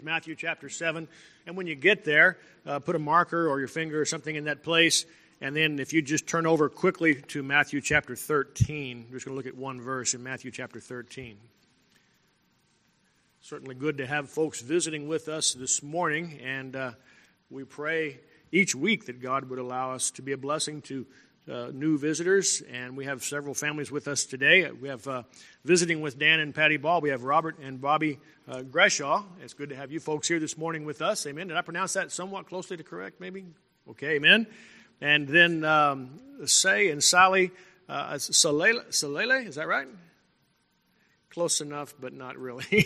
Matthew chapter 7, and when you get there, put a marker or your finger or something in that place, and then if you just turn over quickly to Matthew chapter 13, we're just going to look at one verse in Matthew chapter 13. Certainly good to have folks visiting with us this morning, and we pray each week that God would allow us to be a blessing to new visitors, and we have several families with us today. We have visiting with Dan and Patty Ball. We have Robert and Bobby Greshaw. It's good to have you folks here this morning with us. Amen. Did I pronounce that somewhat closely to correct, maybe? Okay, amen. And then Say and Sally Salele, is that right? Close enough, but not really.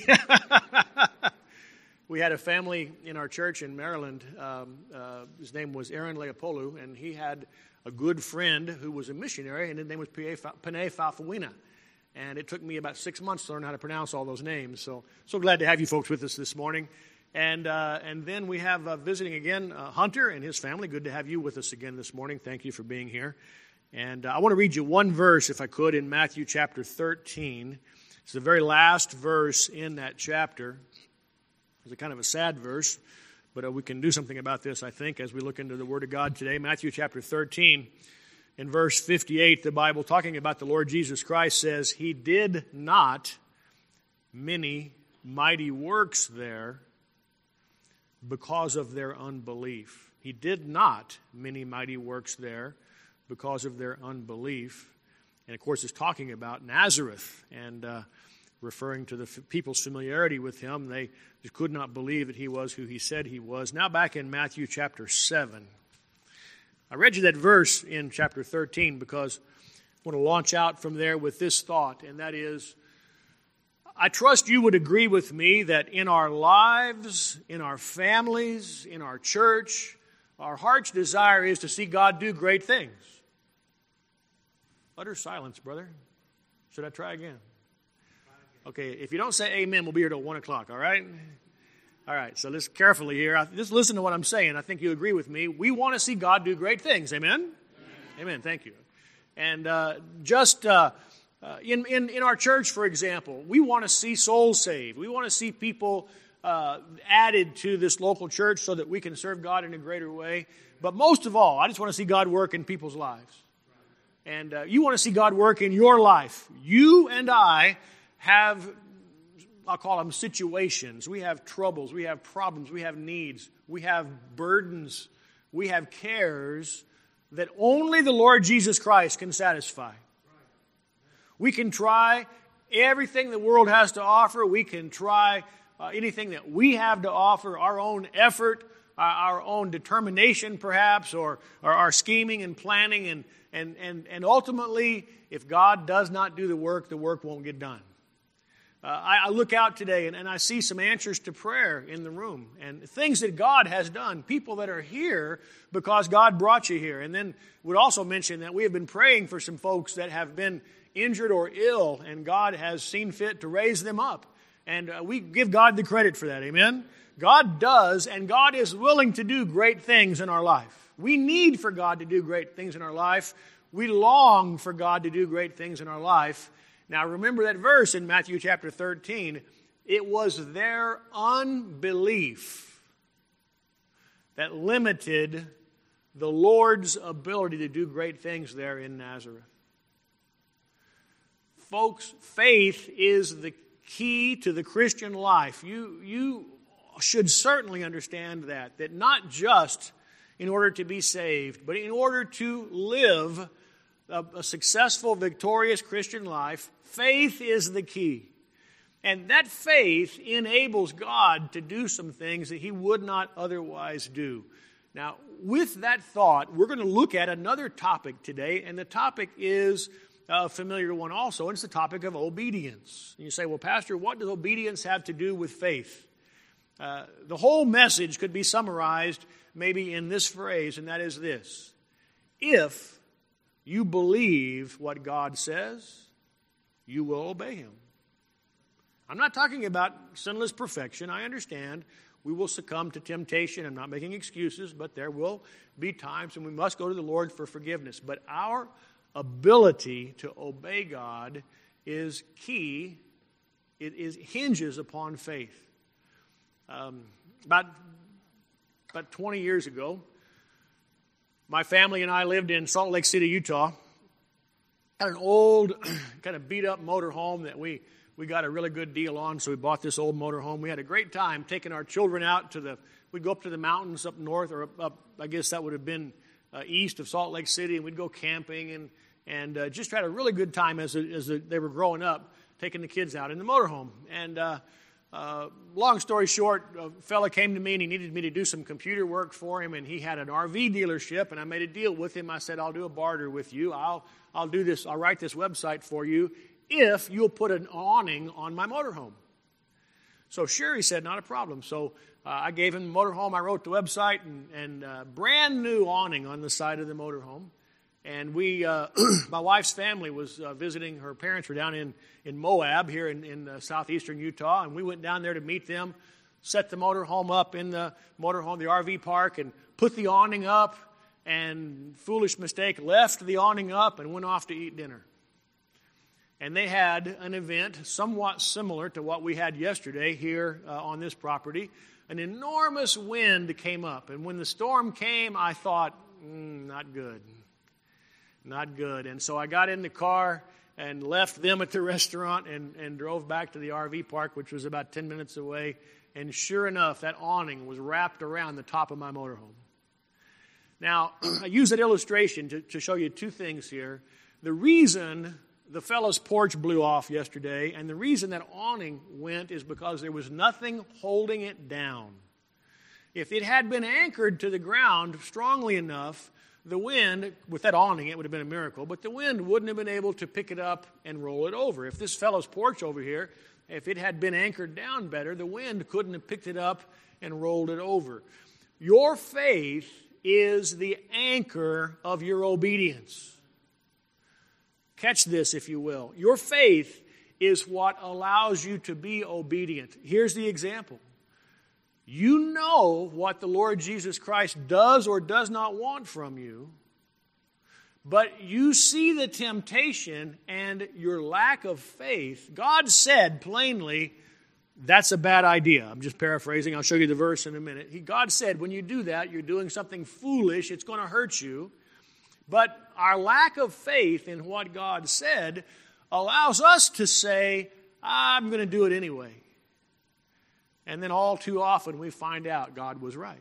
We had a family in our church in Maryland. His name was Aaron Leopolu, and he had a good friend who was a missionary, and his name was Panay Falfawina. And it took me about 6 months to learn how to pronounce all those names. So glad to have you folks with us this morning. And then we have visiting again Hunter and his family. Good to have you with us again this morning. Thank you for being here. And I want to read you one verse, if I could, in Matthew chapter 13. It's the very last verse in that chapter. It's a kind of a sad verse, but we can do something about this, I think, as we look into the Word of God today. Matthew chapter 13, in verse 58, the Bible, talking about the Lord Jesus Christ, says, He did not many mighty works there because of their unbelief. He did not many mighty works there because of their unbelief. And, of course, it's talking about Nazareth and referring to the people's familiarity with him. They just could not believe that he was who he said he was. Now back in Matthew chapter 7. I read you that verse in chapter 13 because I want to launch out from there with this thought, and that is, I trust you would agree with me that in our lives, in our families, in our church, our heart's desire is to see God do great things. Utter silence, brother. Should I try again? Okay, if you don't say amen, we'll be here till 1 o'clock, all right? All right, so listen carefully here. Just listen to what I'm saying. I think you agree with me. We want to see God do great things, amen? Amen, thank you. And in our church, for example, we want to see souls saved. We want to see people added to this local church so that we can serve God in a greater way. But most of all, I just want to see God work in people's lives. And you want to see God work in your life. You and I have, I'll call them situations. We have troubles. We have problems. We have needs. We have burdens. We have cares that only the Lord Jesus Christ can satisfy. We can try everything the world has to offer. We can try anything that we have to offer, our own effort, our own determination perhaps, or our scheming and planning. And ultimately, if God does not do the work won't get done. I look out today and I see some answers to prayer in the room and things that God has done, people that are here because God brought you here. And then would also mention that we have been praying for some folks that have been injured or ill, and God has seen fit to raise them up. And we give God the credit for that, amen? God does, and God is willing to do great things in our life. We need for God to do great things in our life. We long for God to do great things in our life. Now remember that verse in Matthew chapter 13. It was their unbelief that limited the Lord's ability to do great things there in Nazareth. Folks, faith is the key to the Christian life. You should certainly understand that not just in order to be saved, but in order to live a successful, victorious Christian life, faith is the key. And that faith enables God to do some things that He would not otherwise do. Now, with that thought, we're going to look at another topic today, and the topic is a familiar one also, and it's the topic of obedience. And you say, well, Pastor, what does obedience have to do with faith? The whole message could be summarized maybe in this phrase, and that is this: if you believe what God says, you will obey Him. I'm not talking about sinless perfection. I understand we will succumb to temptation. I'm not making excuses, but there will be times when we must go to the Lord for forgiveness. But our ability to obey God is key. It hinges upon faith. About 20 years ago, my family and I lived in Salt Lake City, Utah. Had an old, kind of beat-up motor home that we got a really good deal on, so we bought this old motor home. We had a great time taking our children out we'd go up to the mountains up north, or up I guess that would have been east of Salt Lake City, and we'd go camping and just had a really good time as they were growing up, taking the kids out in the motor home. And long story short, a fella came to me and he needed me to do some computer work for him, and he had an RV dealership, and I made a deal with him. I said, I'll do a barter with you. I'll do this. I'll write this website for you if you'll put an awning on my motorhome. So sure, he said, not a problem. So I gave him the motorhome. I wrote the website and brand new awning on the side of the motorhome. And my wife's family was visiting. Her parents were down in Moab here in southeastern Utah, and we went down there to meet them, set the motorhome up in the motorhome, the RV park, and put the awning up. And foolish mistake, left the awning up and went off to eat dinner. And they had an event somewhat similar to what we had yesterday here on this property. An enormous wind came up, and when the storm came, I thought, not good. Not good. And so I got in the car and left them at the restaurant and drove back to the RV park, which was about 10 minutes away. And sure enough, that awning was wrapped around the top of my motorhome. Now, I use that illustration to show you two things here. The reason the fellow's porch blew off yesterday and the reason that awning went is because there was nothing holding it down. If it had been anchored to the ground strongly enough, the wind, with that awning, it would have been a miracle, but the wind wouldn't have been able to pick it up and roll it over. If this fellow's porch over here, if it had been anchored down better, the wind couldn't have picked it up and rolled it over. Your faith is the anchor of your obedience. Catch this, if you will. Your faith is what allows you to be obedient. Here's the example. You know what the Lord Jesus Christ does or does not want from you, but you see the temptation and your lack of faith. God said plainly, that's a bad idea. I'm just paraphrasing. I'll show you the verse in a minute. God said, when you do that, you're doing something foolish. It's going to hurt you. But our lack of faith in what God said allows us to say, I'm going to do it anyway. And then all too often we find out God was right.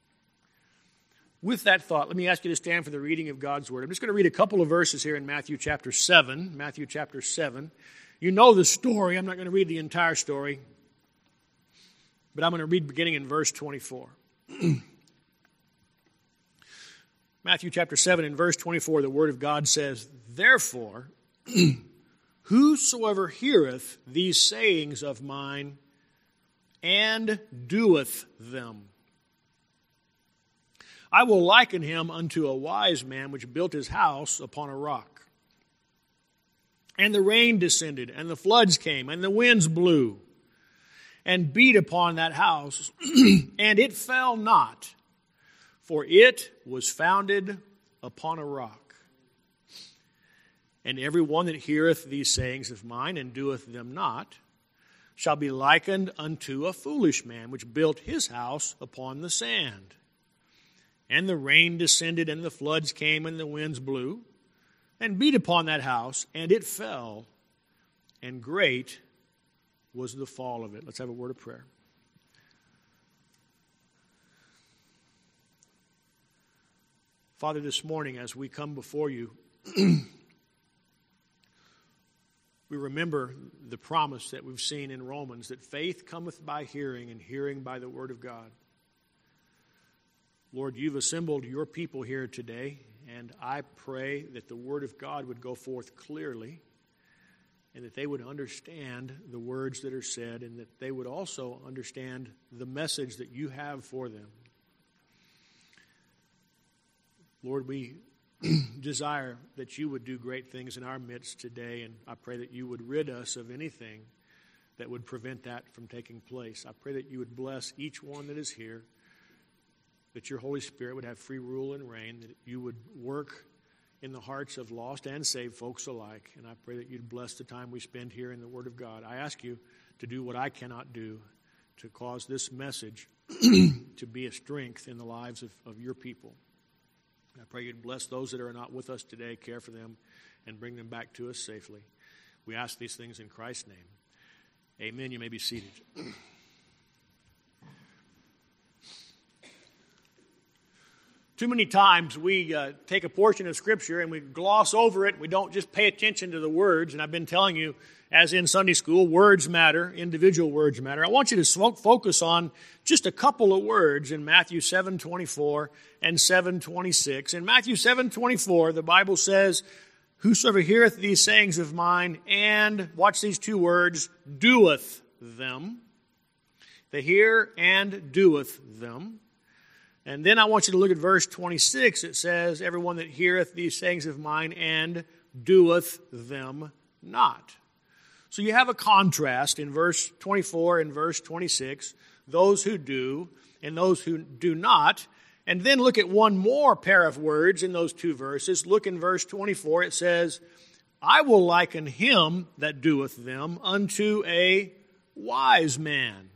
With that thought, let me ask you to stand for the reading of God's Word. I'm just going to read a couple of verses here in Matthew chapter 7. Matthew chapter 7. You know the story. I'm not going to read the entire story. But I'm going to read beginning in verse 24. Matthew chapter 7 and verse 24, the Word of God says, Therefore, whosoever heareth these sayings of mine and doeth them, I will liken him unto a wise man which built his house upon a rock. And the rain descended, and the floods came, and the winds blew, and beat upon that house, and it fell not, for it was founded upon a rock. And every one that heareth these sayings of mine and doeth them not shall be likened unto a foolish man which built his house upon the sand. And the rain descended, and the floods came, and the winds blew, and beat upon that house, and it fell, and great was the fall of it. Let's have a word of prayer. Father, this morning as we come before you, we remember the promise that we've seen in Romans, that faith cometh by hearing, and hearing by the word of God. Lord, you've assembled your people here today, and I pray that the word of God would go forth clearly, and that they would understand the words that are said, and that they would also understand the message that you have for them. Lord, we desire that you would do great things in our midst today, and I pray that you would rid us of anything that would prevent that from taking place. I pray that you would bless each one that is here, that your Holy Spirit would have free rule and reign, that you would work in the hearts of lost and saved folks alike. And I pray that you'd bless the time we spend here in the Word of God. I ask you to do what I cannot do, to cause this message to be a strength in the lives of your people. I pray you'd bless those that are not with us today, care for them, and bring them back to us safely. We ask these things in Christ's name. Amen. You may be seated. Too many times we take a portion of Scripture and we gloss over it. We don't just pay attention to the words. And I've been telling you, as in Sunday school, words matter, individual words matter. I want you to focus on just a couple of words in Matthew 7:24 and 7:26. In Matthew 7:24, the Bible says, "Whosoever heareth these sayings of mine, and," watch these two words, "doeth them." They hear and doeth them. And then I want you to look at verse 26. It says, "Everyone that heareth these sayings of mine, and doeth them not." So you have a contrast in verse 24 and verse 26, those who do and those who do not. And then look at one more pair of words in those two verses. Look in verse 24. It says, "I will liken him that doeth them unto a wise man."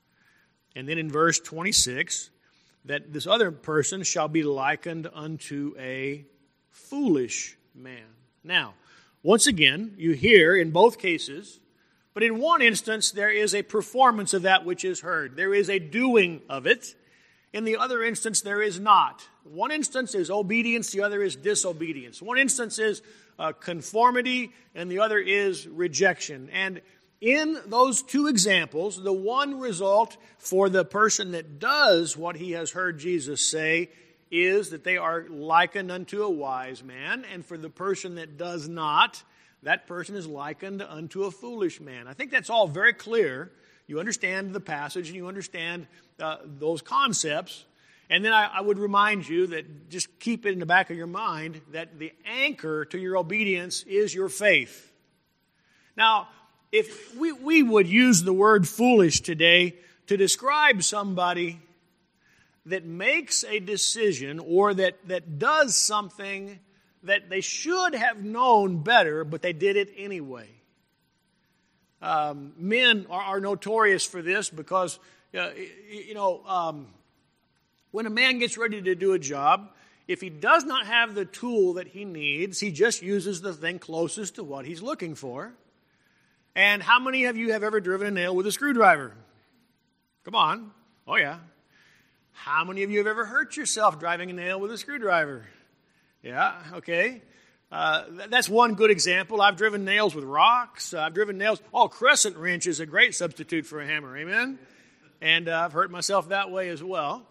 And then in verse 26, that this other person shall be likened unto a foolish man. Now, once again, you hear in both cases, but in one instance there is a performance of that which is heard. There is a doing of it. In the other instance, there is not. One instance is obedience, the other is disobedience. One instance is conformity, and the other is rejection. And in those two examples, the one result for the person that does what he has heard Jesus say is that they are likened unto a wise man, and for the person that does not, that person is likened unto a foolish man. I think that's all very clear. You understand the passage and you understand those concepts. And then I would remind you that just keep it in the back of your mind that the anchor to your obedience is your faith. Now, if we would use the word foolish today to describe somebody that makes a decision or that does something that they should have known better, but they did it anyway. Men are notorious for this because, when a man gets ready to do a job, if he does not have the tool that he needs, he just uses the thing closest to what he's looking for. And how many of you have ever driven a nail with a screwdriver? Come on. Oh, yeah. How many of you have ever hurt yourself driving a nail with a screwdriver? Yeah, okay. That's one good example. I've driven nails with rocks. I've driven nails. Oh, crescent wrench is a great substitute for a hammer. Amen? And I've hurt myself that way as well.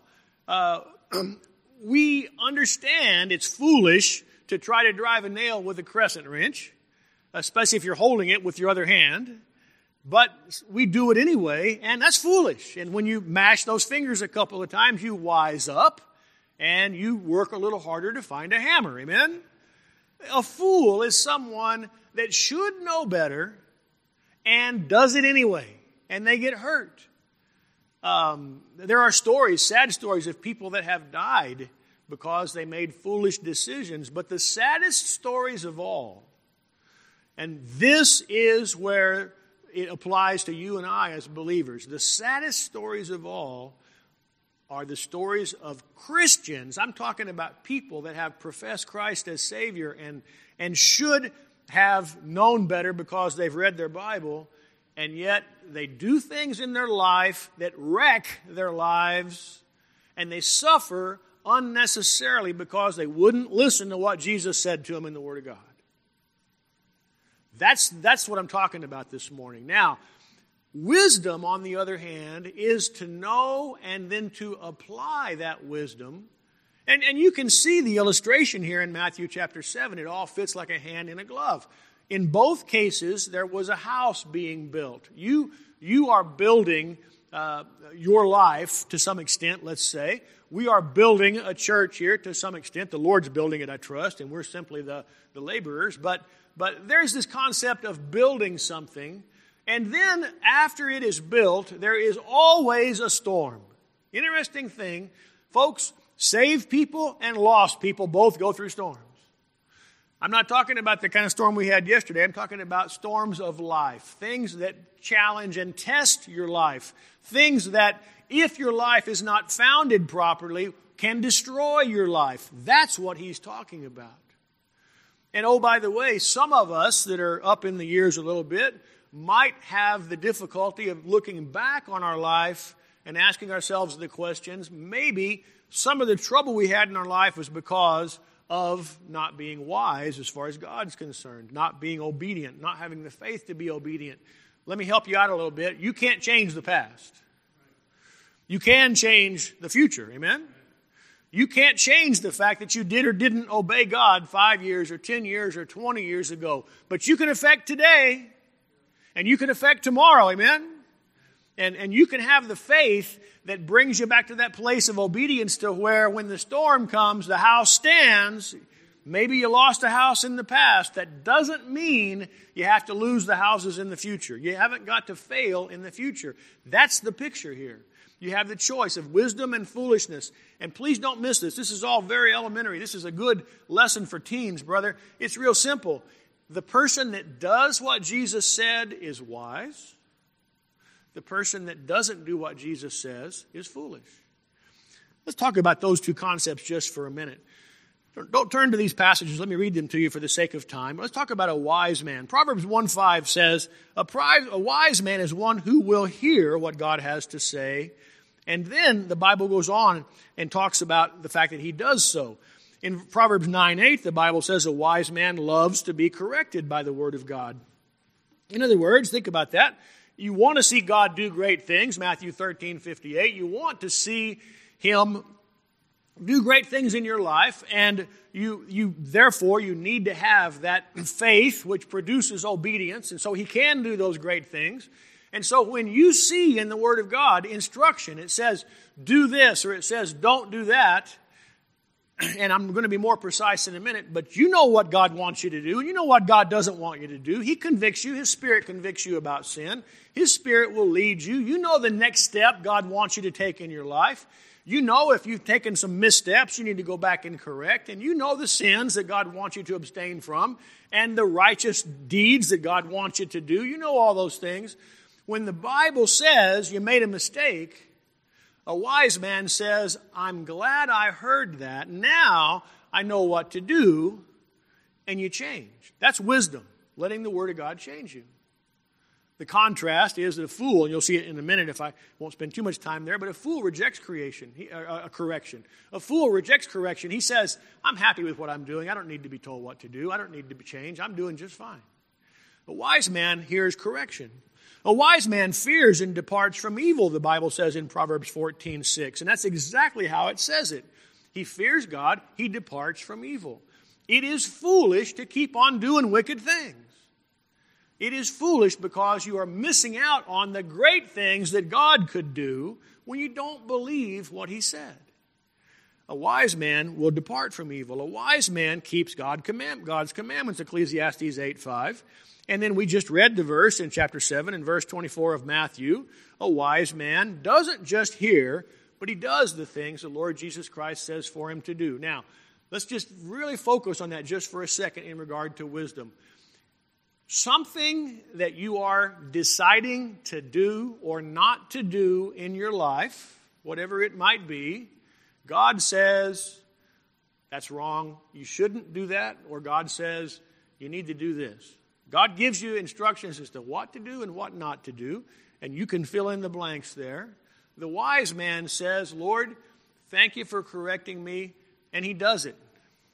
We understand it's foolish to try to drive a nail with a crescent wrench, especially if you're holding it with your other hand. But we do it anyway, and that's foolish. And when you mash those fingers a couple of times, you wise up, and you work a little harder to find a hammer. Amen? A fool is someone that should know better and does it anyway, and they get hurt. There are stories, sad stories, of people that have died because they made foolish decisions. But the saddest stories of all, and this is where it applies to you and I as believers, the saddest stories of all are the stories of Christians. I'm talking about people that have professed Christ as Savior and should have known better because they've read their Bible, and yet they do things in their life that wreck their lives, and they suffer unnecessarily because they wouldn't listen to what Jesus said to them in the Word of God. That's what I'm talking about this morning. Now, wisdom, on the other hand, is to know and then to apply that wisdom. And you can see the illustration here in Matthew chapter 7. It all fits like a hand in a glove. In both cases, there was a house being built. You are building your life to some extent, let's say. We are building a church here to some extent. The Lord's building it, I trust, and we're simply the laborers. But there's this concept of building something, and then after it is built, there is always a storm. Interesting thing, folks, saved people and lost people both go through storms. I'm not talking about the kind of storm we had yesterday. I'm talking about storms of life, things that challenge and test your life, things that, if your life is not founded properly, can destroy your life. That's what he's talking about. And oh, by the way, some of us that are up in the years a little bit might have the difficulty of looking back on our life and asking ourselves the questions, maybe some of the trouble we had in our life was because of not being wise as far as God's concerned, not being obedient, not having the faith to be obedient. Let me help you out a little bit. You can't change the past. You can change the future. Amen? You can't change the fact that you did or didn't obey God 5 years or 10 years or 20 years ago. But you can affect today, and you can affect tomorrow. Amen? And you can have the faith that brings you back to that place of obedience to where when the storm comes, the house stands. Maybe you lost a house in the past. That doesn't mean you have to lose the houses in the future. You haven't got to fail in the future. That's the picture here. You have the choice of wisdom and foolishness. And please don't miss this. This is all very elementary. This is a good lesson for teens, brother. It's real simple. The person that does what Jesus said is wise. The person that doesn't do what Jesus says is foolish. Let's talk about those two concepts just for a minute. Don't turn to these passages. Let me read them to you for the sake of time. Let's talk about a wise man. Proverbs 1:5 says, a wise man is one who will hear what God has to say. And then the Bible goes on and talks about the fact that he does so. In Proverbs 9:8, the Bible says a wise man loves to be corrected by the word of God. In other words, think about that. You want to see God do great things, Matthew 13:58. You want to see him do great things in your life, and therefore you need to have that faith which produces obedience, and so he can do those great things. And so when you see in the Word of God instruction, it says do this or it says don't do that, and I'm going to be more precise in a minute, but you know what God wants you to do, and you know what God doesn't want you to do. He convicts you. His Spirit convicts you about sin. His Spirit will lead you. You know the next step God wants you to take in your life. You know if you've taken some missteps, you need to go back and correct. And you know the sins that God wants you to abstain from and the righteous deeds that God wants you to do. You know all those things. When the Bible says you made a mistake, a wise man says, I'm glad I heard that. Now I know what to do, and you change. That's wisdom, letting the Word of God change you. The contrast is that a fool, and you'll see it in a minute if I won't spend too much time there, but a fool rejects correction. A fool rejects correction. He says, I'm happy with what I'm doing. I don't need to be told what to do. I don't need to be changed. I'm doing just fine. A wise man hears correction. A wise man fears and departs from evil, the Bible says in Proverbs 14:6. And that's exactly how it says it. He fears God. He departs from evil. It is foolish to keep on doing wicked things. It is foolish because you are missing out on the great things that God could do when you don't believe what He said. A wise man will depart from evil. A wise man keeps God's commandments, Ecclesiastes 8:5. And then we just read the verse in chapter 7 and verse 24 of Matthew. A wise man doesn't just hear, but he does the things the Lord Jesus Christ says for him to do. Now, let's just really focus on that just for a second in regard to wisdom. Something that you are deciding to do or not to do in your life, whatever it might be, God says, that's wrong, you shouldn't do that, or God says, you need to do this. God gives you instructions as to what to do and what not to do, and you can fill in the blanks there. The wise man says, Lord, thank you for correcting me, and he does it.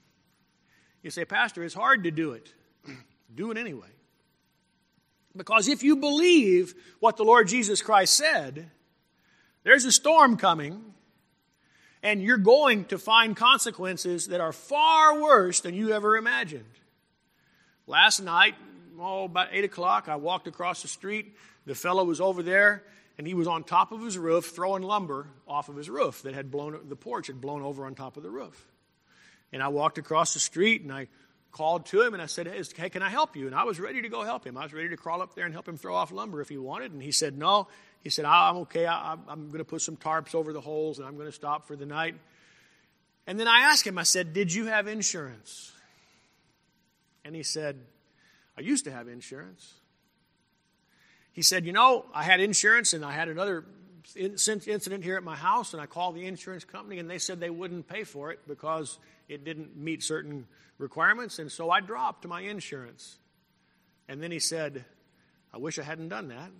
You say, Pastor, it's hard to do it. Do it anyway. Because if you believe what the Lord Jesus Christ said, there's a storm coming, and you're going to find consequences that are far worse than you ever imagined. Last night, about 8 o'clock, I walked across the street. The fellow was over there, and he was on top of his roof throwing lumber off of his roof that had blown, the porch had blown over on top of the roof. And I walked across the street, and I called to him, and I said, hey, can I help you? And I was ready to go help him. I was ready to crawl up there and help him throw off lumber if he wanted. And he said, no. He said, I'm okay. I'm going to put some tarps over the holes, and I'm going to stop for the night. And then I asked him, I said, did you have insurance? And he said, I used to have insurance. He said, I had insurance and I had another incident here at my house, and I called the insurance company and they said they wouldn't pay for it because it didn't meet certain requirements, and so I dropped my insurance. And then he said, I wish I hadn't done that.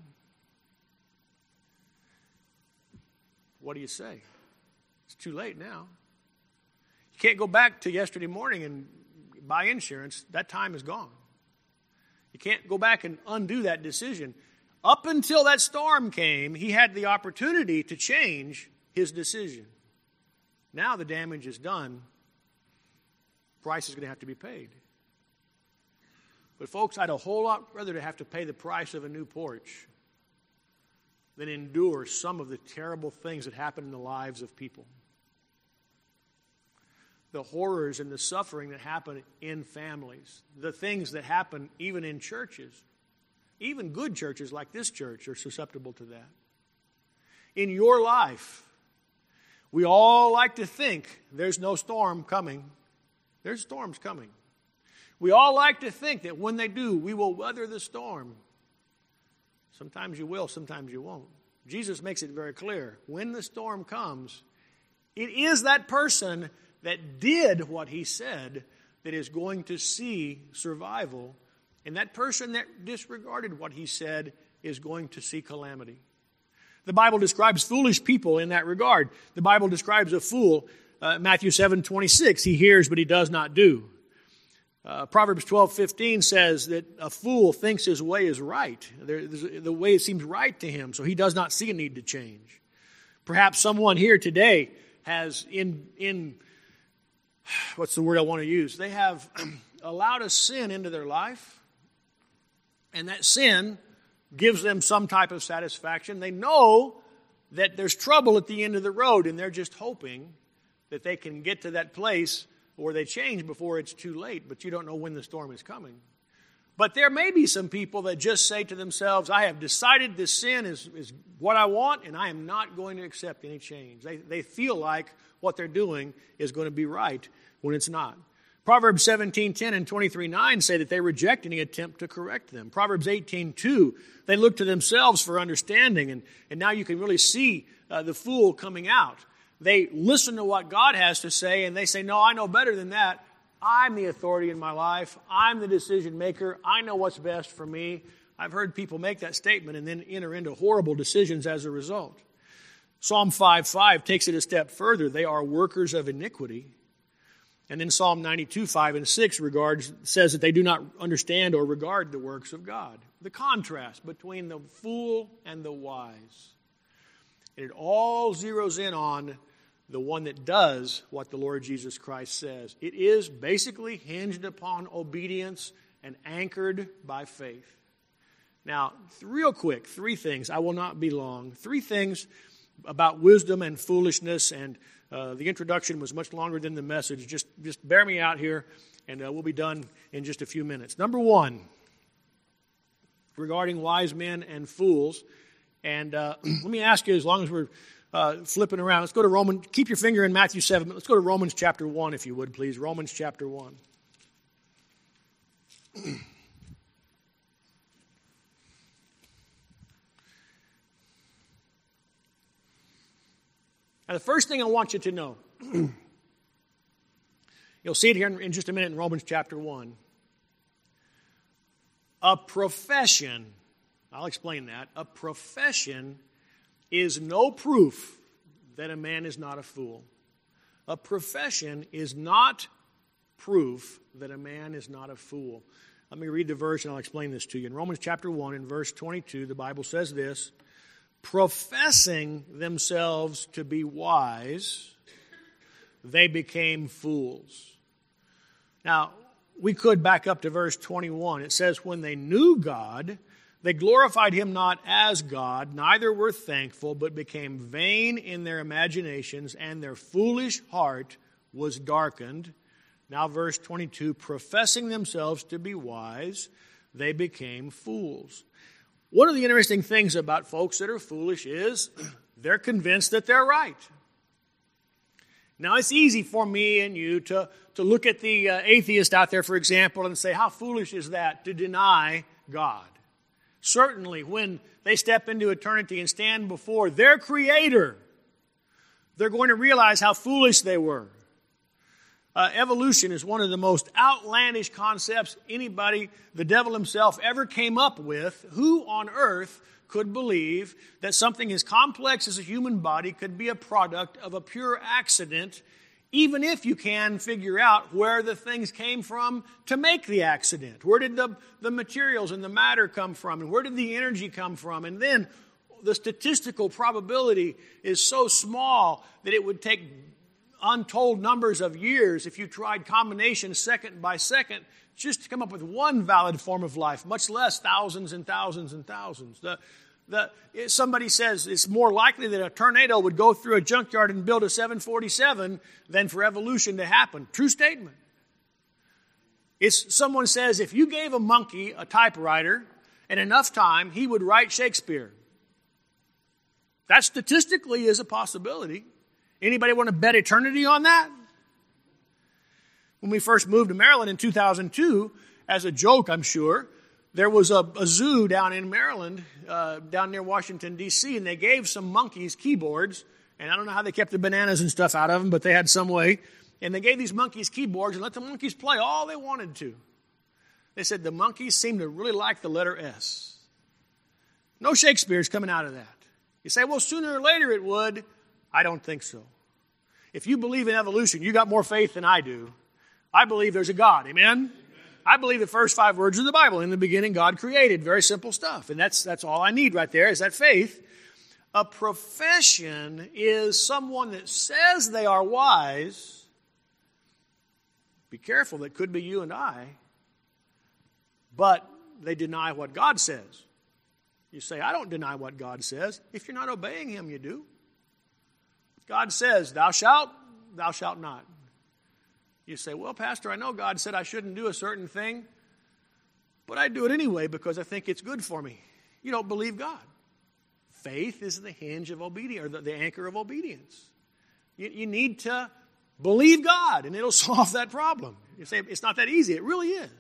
What do you say? It's too late now. You can't go back to yesterday morning and buy insurance. That time is gone. You can't go back and undo that decision. Up until that storm came, he had the opportunity to change his decision. Now the damage is done. Price is going to have to be paid. But folks, I'd a whole lot rather to have to pay the price of a new porch than endure some of the terrible things that happen in the lives of people. The horrors and the suffering that happen in families. The things that happen even in churches. Even good churches like this church are susceptible to that. In your life, we all like to think there's no storm coming. There's storms coming. We all like to think that when they do, we will weather the storm. Sometimes you will, sometimes you won't. Jesus makes it very clear. When the storm comes, it is that person that did what he said that is going to see survival. And that person that disregarded what he said is going to see calamity. The Bible describes foolish people in that regard. The Bible describes a fool, Matthew 7:26, he hears but he does not do. Proverbs 12:15 says that a fool thinks his way is right. The way it seems right to him, so he does not see a need to change. Perhaps someone here today has what's the word I want to use? They have allowed a sin into their life, and that sin gives them some type of satisfaction. They know that there's trouble at the end of the road, and they're just hoping that they can get to that place where they change before it's too late, but you don't know when the storm is coming. But there may be some people that just say to themselves, I have decided this sin is what I want, and I am not going to accept any change. They feel like what they're doing is going to be right when it's not. Proverbs 17:10 and 23:9 say that they reject any attempt to correct them. Proverbs 18:2, they look to themselves for understanding, and now you can really see the fool coming out. They listen to what God has to say, and they say, no, I know better than that. I'm the authority in my life. I'm the decision maker. I know what's best for me. I've heard people make that statement and then enter into horrible decisions as a result. Psalm 5:5 takes it a step further. They are workers of iniquity. And then Psalm 92:5 and 6 says that they do not understand or regard the works of God. The contrast between the fool and the wise. And it all zeroes in on the one that does what the Lord Jesus Christ says. It is basically hinged upon obedience and anchored by faith. Now, real quick, 3 things. I will not be long. 3 things about wisdom and foolishness, and the introduction was much longer than the message. Just bear me out here, and we'll be done in just a few minutes. Number 1, regarding wise men and fools. And let me ask you, as long as we're flipping around, let's go to Romans. Keep your finger in Matthew 7. Let's go to Romans chapter 1, if you would, please. Romans chapter 1. Now, the first thing I want you to know, you'll see it here in just a minute in Romans chapter 1. A profession, I'll explain that. A profession is no proof that a man is not a fool. A profession is not proof that a man is not a fool. Let me read the verse and I'll explain this to you. In Romans chapter 1, in verse 22, the Bible says this: professing themselves to be wise, they became fools. Now, we could back up to verse 21. It says, when they knew God, they glorified him not as God, neither were thankful, but became vain in their imaginations, and their foolish heart was darkened. Now verse 22, professing themselves to be wise, they became fools. One of the interesting things about folks that are foolish is they're convinced that they're right. Now, it's easy for me and you to look at the atheist out there, for example, and say, how foolish is that to deny God? Certainly, when they step into eternity and stand before their Creator, they're going to realize how foolish they were. Evolution is one of the most outlandish concepts anybody, the devil himself, ever came up with. Who on earth could believe that something as complex as a human body could be a product of a pure accident, even if you can figure out where the things came from to make the accident? Where did the materials and the matter come from? And where did the energy come from? And then the statistical probability is so small that it would take untold numbers of years if you tried combinations second by second just to come up with one valid form of life, much less thousands and thousands and thousands. Somebody says it's more likely that a tornado would go through a junkyard and build a 747 than for evolution to happen. True statement. Someone says if you gave a monkey a typewriter and enough time, he would write Shakespeare. That statistically is a possibility. Anybody want to bet eternity on that? When we first moved to Maryland in 2002, as a joke, I'm sure, there was a zoo down in Maryland, down near Washington, D.C., and they gave some monkeys keyboards, and I don't know how they kept the bananas and stuff out of them, but they had some way, and they gave these monkeys keyboards and let the monkeys play all they wanted to. They said the monkeys seemed to really like the letter S. No Shakespeare's coming out of that. You say, well, sooner or later it would. I don't think so. If you believe in evolution, you got more faith than I do. I believe there's a God. Amen? I believe the first 5 words of the Bible. In the beginning, God created. Very simple stuff. And that's all I need right there is that faith. A profession is someone that says they are wise. Be careful, that could be you and I. But they deny what God says. You say, I don't deny what God says. If you're not obeying Him, you do. God says, thou shalt not. You say, well, Pastor, I know God said I shouldn't do a certain thing, but I do it anyway because I think it's good for me. You don't believe God. Faith is the hinge of obedience, or the anchor of obedience. You need to believe God, and it'll solve that problem. You say, it's not that easy. It really is.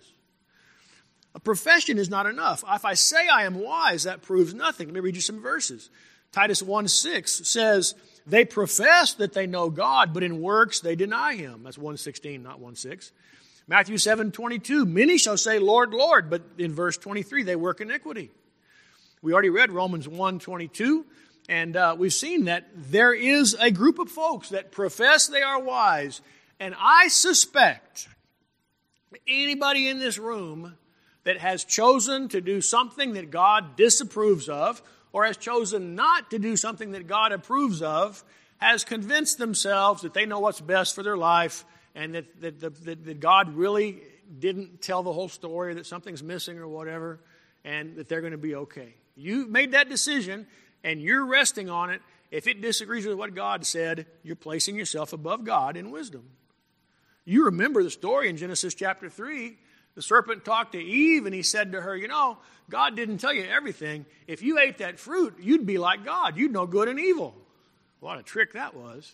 A profession is not enough. If I say I am wise, that proves nothing. Let me read you some verses. Titus 1:6 says, they profess that they know God, but in works they deny Him. That's 1:16, not 1:6. Matthew 7:22, many shall say, Lord, Lord, but in verse 23, they work iniquity. We already read Romans 1:22, and we've seen that there is a group of folks that profess they are wise, and I suspect anybody in this room that has chosen to do something that God disapproves of, or has chosen not to do something that God approves of, has convinced themselves that they know what's best for their life and that God really didn't tell the whole story, that something's missing or whatever, and that they're going to be okay. You made that decision, and you're resting on it. If it disagrees with what God said, you're placing yourself above God in wisdom. You remember the story in Genesis chapter 3. The serpent talked to Eve, and he said to her, you know, God didn't tell you everything. If you ate that fruit, you'd be like God. You'd know good and evil. What a trick that was.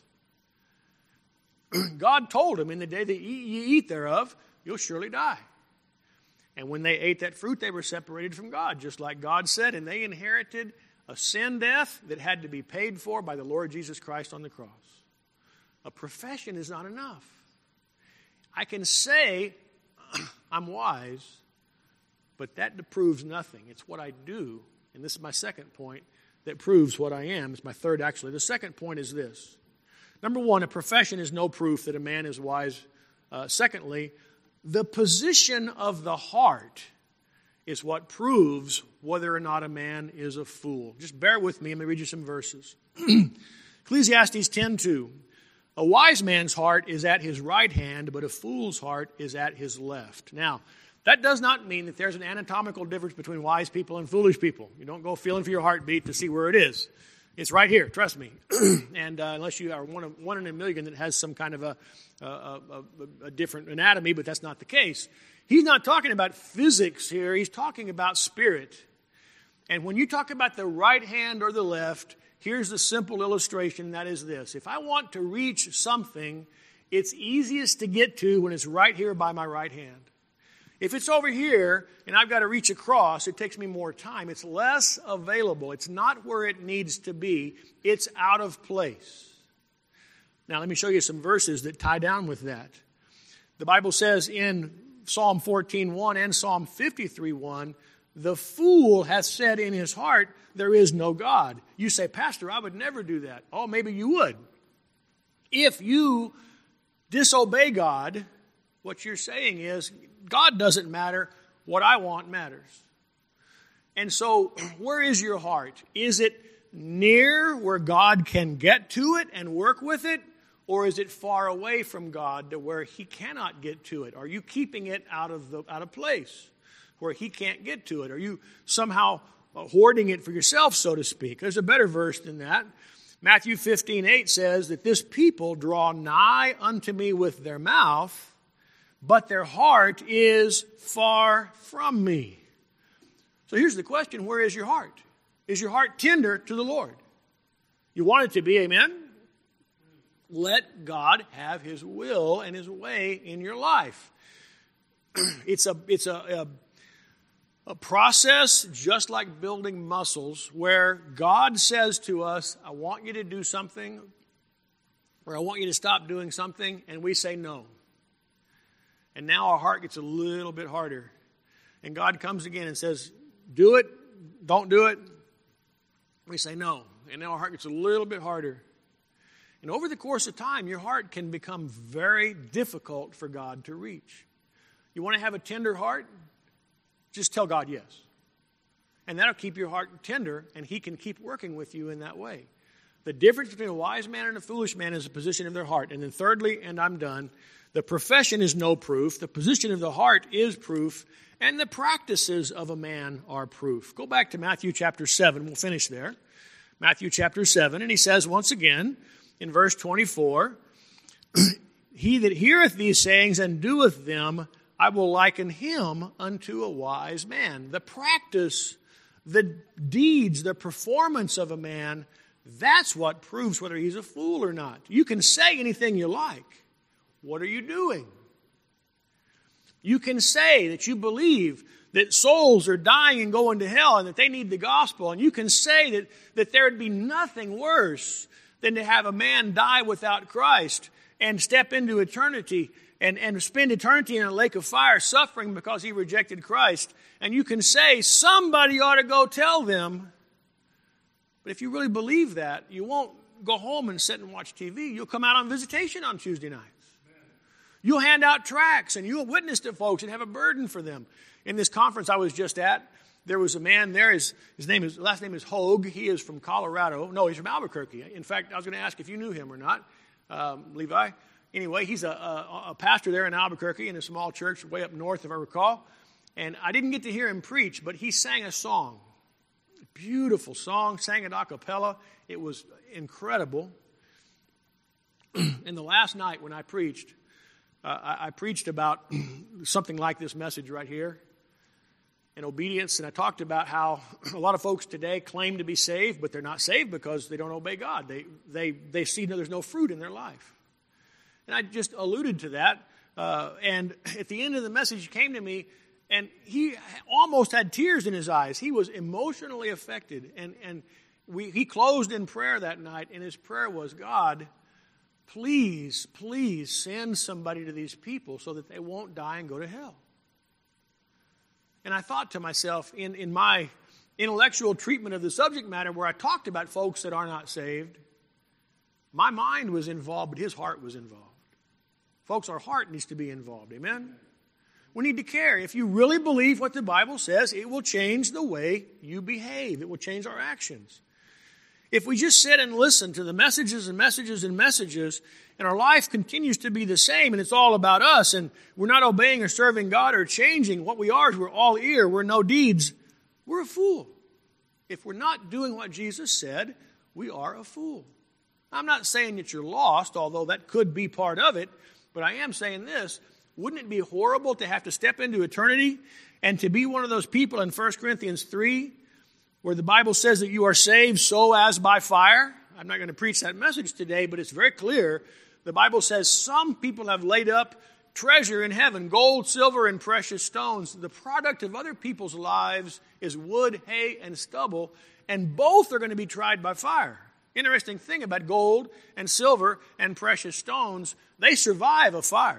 God told him, in the day that you eat thereof, you'll surely die. And when they ate that fruit, they were separated from God, just like God said, and they inherited a sin death that had to be paid for by the Lord Jesus Christ on the cross. A profession is not enough. I can say I'm wise, but that proves nothing. It's what I do, and this is my second point, that proves what I am. It's my third, actually. The second point is this. Number one, a profession is no proof that a man is wise. Secondly, the position of the heart is what proves whether or not a man is a fool. Just bear with me. Let me read you some verses. Ecclesiastes 10:2. A wise man's heart is at his right hand, but a fool's heart is at his left. Now, that does not mean that there's an anatomical difference between wise people and foolish people. You don't go feeling for your heartbeat to see where it is. It's right here, trust me. And unless you are one in a million that has some kind of a different anatomy, but that's not the case. He's not talking about physics here. He's talking about spirit. And when you talk about the right hand or the left, here's the simple illustration, that is this. If I want to reach something, it's easiest to get to when it's right here by my right hand. If it's over here and I've got to reach across, it takes me more time. It's less available. It's not where it needs to be. It's out of place. Now, let me show you some verses that tie down with that. The Bible says in Psalm 14:1 and Psalm 53:1, the fool hath said in his heart, there is no God. You say, Pastor, I would never do that. Oh, maybe you would. If you disobey God, what you're saying is, God doesn't matter. What I want matters. And so, where is your heart? Is it near where God can get to it and work with it? Or is it far away from God to where He cannot get to it? Are you keeping it out of place where He can't get to it? Are you somehow hoarding it for yourself, so to speak? There's a better verse than that. Matthew 15:8 says that this people draw nigh unto me with their mouth, but their heart is far from me. So here's the question, where is your heart? Is your heart tender to the Lord? You want it to be, amen? Let God have His will and His way in your life. It's a process just like building muscles where God says to us, I want you to do something, or I want you to stop doing something, and we say no. And now our heart gets a little bit harder. And God comes again and says, do it, don't do it. We say no. And now our heart gets a little bit harder. And over the course of time, your heart can become very difficult for God to reach. You want to have a tender heart? Just tell God yes. And that'll keep your heart tender, and He can keep working with you in that way. The difference between a wise man and a foolish man is the position of their heart. And then thirdly, and I'm done, the profession is no proof. The position of the heart is proof. And the practices of a man are proof. Go back to Matthew chapter 7. We'll finish there. Matthew chapter 7. And he says once again in verse 24, He that heareth these sayings and doeth them, I will liken him unto a wise man. The practice, the deeds, the performance of a man, that's what proves whether he's a fool or not. You can say anything you like. What are you doing? You can say that you believe that souls are dying and going to hell and that they need the gospel. And you can say that there would be nothing worse than to have a man die without Christ and step into eternity and spend eternity in a lake of fire suffering because he rejected Christ. And you can say somebody ought to go tell them. But if you really believe that, you won't go home and sit and watch TV. You'll come out on visitation on Tuesday nights. You'll hand out tracts and you'll witness to folks and have a burden for them. In this conference I was just at, there was a man there. His last name is Hogue. He is from Colorado. No, he's from Albuquerque. In fact, I was going to ask if you knew him or not, Levi. Anyway, he's a pastor there in Albuquerque in a small church way up north, if I recall. And I didn't get to hear him preach, but he sang a song. A beautiful song, sang it a cappella. It was incredible. And the last night when I preached, I preached about something like this message right here, in obedience, and I talked about how a lot of folks today claim to be saved, but they're not saved because they don't obey God. They see that there's no fruit in their life. And I just alluded to that, and at the end of the message, he came to me, and he almost had tears in his eyes. He was emotionally affected, and he closed in prayer that night, and his prayer was, God, please, please send somebody to these people so that they won't die and go to hell. And I thought to myself, in my intellectual treatment of the subject matter where I talked about folks that are not saved, my mind was involved, but his heart was involved. Folks, our heart needs to be involved. Amen? We need to care. If you really believe what the Bible says, it will change the way you behave. It will change our actions. If we just sit and listen to the messages and messages and messages, and our life continues to be the same, and it's all about us, and we're not obeying or serving God or changing, what we are is we're all ear, we're no deeds, we're a fool. If we're not doing what Jesus said, we are a fool. I'm not saying that you're lost, although that could be part of it, but I am saying this, wouldn't it be horrible to have to step into eternity and to be one of those people in 1 Corinthians 3 where the Bible says that you are saved so as by fire. I'm not going to preach that message today, but it's very clear. The Bible says some people have laid up treasure in heaven, gold, silver, and precious stones. The product of other people's lives is wood, hay, and stubble, and both are going to be tried by fire. Interesting thing about gold and silver and precious stones, they survive a fire.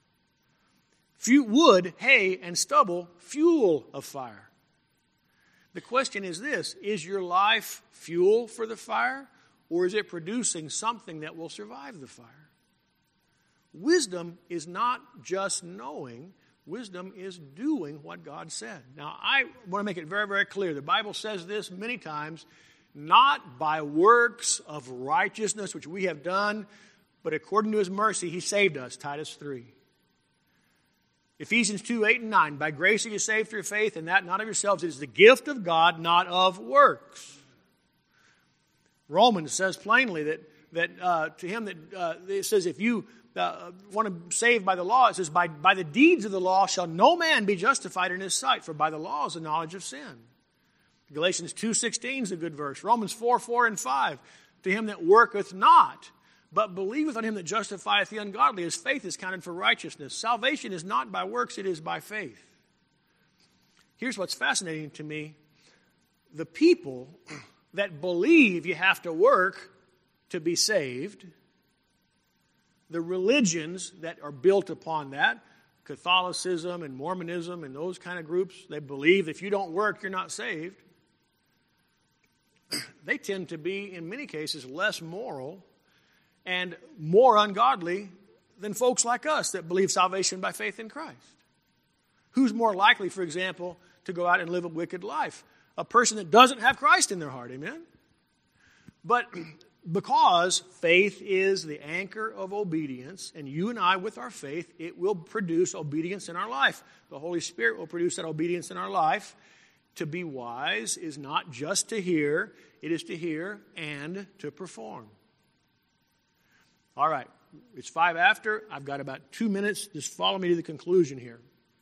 Wood, hay, and stubble, fuel a fire. The question is this: is your life fuel for the fire, or is it producing something that will survive the fire? Wisdom is not just knowing. Wisdom is doing what God said. Now, I want to make it very, very clear. The Bible says this many times, not by works of righteousness, which we have done, but according to His mercy, He saved us, Titus 3. Ephesians 2, 8 and 9, by grace are you saved through faith, and that not of yourselves. It is the gift of God, not of works. Romans says plainly that to him that it says if you want to save by the law, it says by the deeds of the law shall no man be justified in his sight, for by the law is the knowledge of sin. Galatians 2:16 is a good verse. Romans 4 and 5, to him that worketh not, but believeth on him that justifieth the ungodly, his faith is counted for righteousness. Salvation is not by works, it is by faith. Here's what's fascinating to me. The people that believe you have to work to be saved, the religions that are built upon that, Catholicism and Mormonism and those kind of groups, they believe if you don't work, you're not saved. They tend to be, in many cases, less moral and more ungodly than folks like us that believe salvation by faith in Christ. Who's more likely, for example, to go out and live a wicked life? A person that doesn't have Christ in their heart, amen? But because faith is the anchor of obedience, and you and I with our faith, it will produce obedience in our life. The Holy Spirit will produce that obedience in our life. To be wise is not just to hear, it is to hear and to perform. All right, it's 5 after. I've got about 2 minutes. Just follow me to the conclusion here.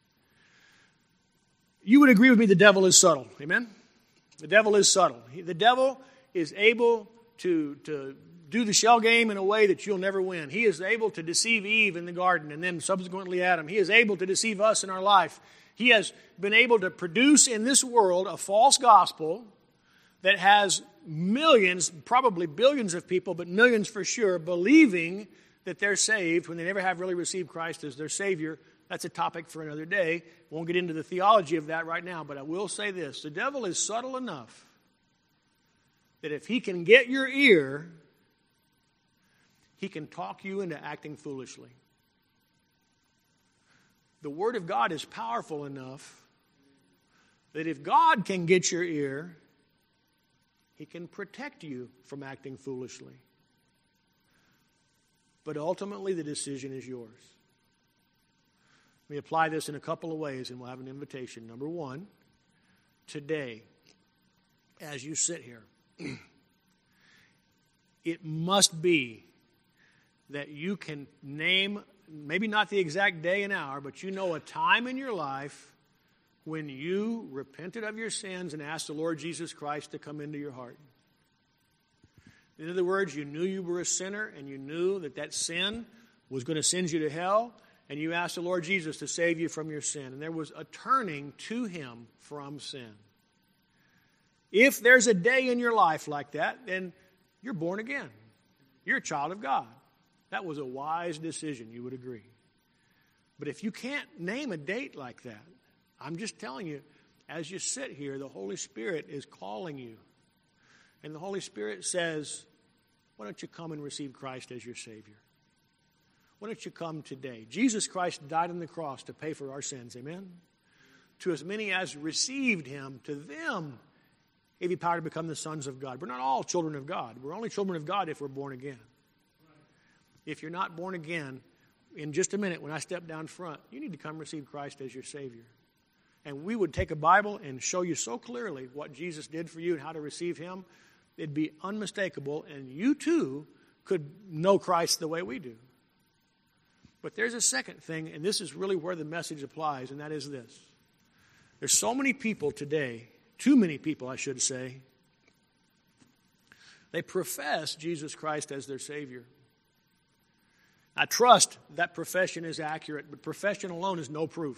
You would agree with me the devil is subtle, amen? The devil is subtle. The devil is able to do the shell game in a way that you'll never win. He is able to deceive Eve in the garden and then subsequently Adam. He is able to deceive us in our life. He has been able to produce in this world a false gospel that has millions, probably billions of people, but millions for sure, believing that they're saved when they never have really received Christ as their Savior. That's a topic for another day. Won't get into the theology of that right now, but I will say this. The devil is subtle enough that if he can get your ear, he can talk you into acting foolishly. The Word of God is powerful enough that if God can get your ear, He can protect you from acting foolishly. But ultimately, the decision is yours. Let me apply this in a couple of ways, and we'll have an invitation. Number one, today, as you sit here, it must be that you can name, maybe not the exact day and hour, but you know a time in your life when you repented of your sins and asked the Lord Jesus Christ to come into your heart. In other words, you knew you were a sinner and you knew that sin was going to send you to hell, and you asked the Lord Jesus to save you from your sin. And there was a turning to Him from sin. If there's a day in your life like that, then you're born again. You're a child of God. That was a wise decision, you would agree. But if you can't name a date like that, I'm just telling you, as you sit here, the Holy Spirit is calling you. And the Holy Spirit says, why don't you come and receive Christ as your Savior? Why don't you come today? Jesus Christ died on the cross to pay for our sins, amen? To as many as received Him, to them gave He power to become the sons of God. We're not all children of God. We're only children of God if we're born again. If you're not born again, in just a minute when I step down front, you need to come receive Christ as your Savior. And we would take a Bible and show you so clearly what Jesus did for you and how to receive Him. It'd be unmistakable, and you too could know Christ the way we do. But there's a second thing, and this is really where the message applies, and that is this. There's so many people today too many people, I should say, they profess Jesus Christ as their Savior. I trust that profession is accurate, but profession alone is no proof.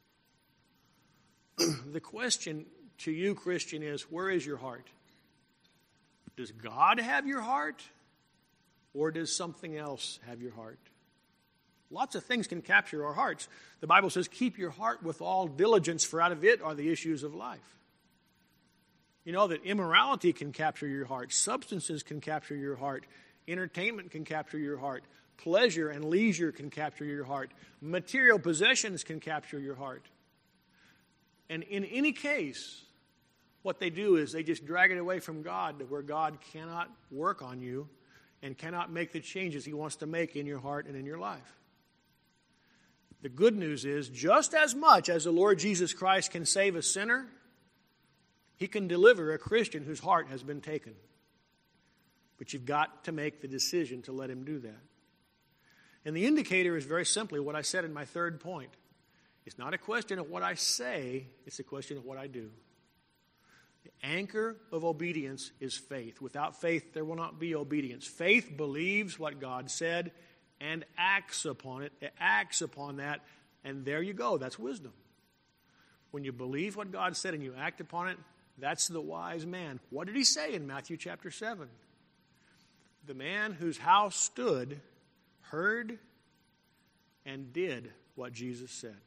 The question to you, Christian, is where is your heart? Does God have your heart, or does something else have your heart? Lots of things can capture our hearts. The Bible says, keep your heart with all diligence, for out of it are the issues of life. You know that immorality can capture your heart. Substances can capture your heart. Entertainment can capture your heart. Pleasure and leisure can capture your heart. Material possessions can capture your heart. And in any case, what they do is they just drag it away from God to where God cannot work on you and cannot make the changes He wants to make in your heart and in your life. The good news is, just as much as the Lord Jesus Christ can save a sinner, He can deliver a Christian whose heart has been taken. But you've got to make the decision to let Him do that. And the indicator is very simply what I said in my third point. It's not a question of what I say, it's a question of what I do. The anchor of obedience is faith. Without faith, there will not be obedience. Faith believes what God said and acts upon it. It acts upon that, and there you go. That's wisdom. When you believe what God said and you act upon it, that's the wise man. What did He say in Matthew chapter 7? The man whose house stood, heard, and did what Jesus said.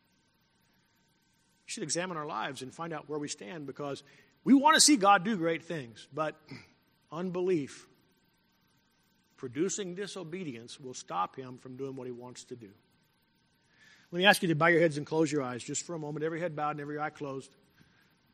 We should examine our lives and find out where we stand, because we want to see God do great things, but unbelief, producing disobedience, will stop Him from doing what He wants to do. Let me ask you to bow your heads and close your eyes just for a moment, every head bowed and every eye closed.